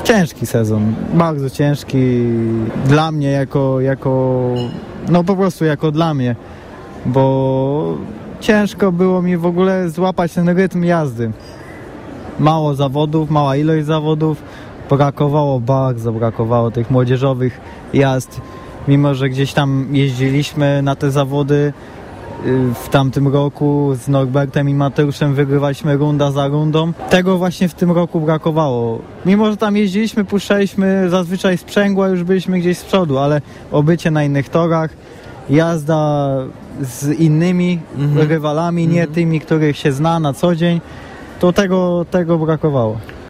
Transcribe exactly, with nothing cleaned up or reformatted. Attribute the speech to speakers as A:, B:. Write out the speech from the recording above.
A: Ciężki sezon, bardzo ciężki dla mnie jako, jako, no po prostu jako dla mnie, bo ciężko było mi w ogóle złapać ten rytm jazdy. Mało zawodów, mała ilość zawodów, brakowało, bardzo brakowało tych młodzieżowych jazd, mimo że gdzieś tam jeździliśmy na te zawody. W tamtym roku z Norbertem i Mateuszem wygrywaliśmy runda za rundą. Tego właśnie w tym roku brakowało. Mimo że tam jeździliśmy, puszczaliśmy zazwyczaj sprzęgła, już byliśmy gdzieś z przodu, ale obycie na innych torach, jazda z innymi mhm. rywalami, nie mhm. tymi, których się zna na co dzień, to tego, tego brakowało.